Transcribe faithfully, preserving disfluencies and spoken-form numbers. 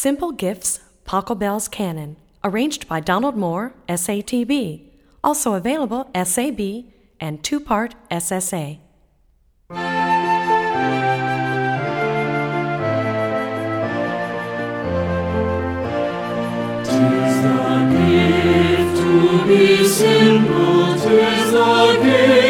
Simple Gifts, Pachelbel's Canon, arranged by Donald Moore, S A T B, also available S A B and two-part S S A. Tis the gift to be simple, tis the gift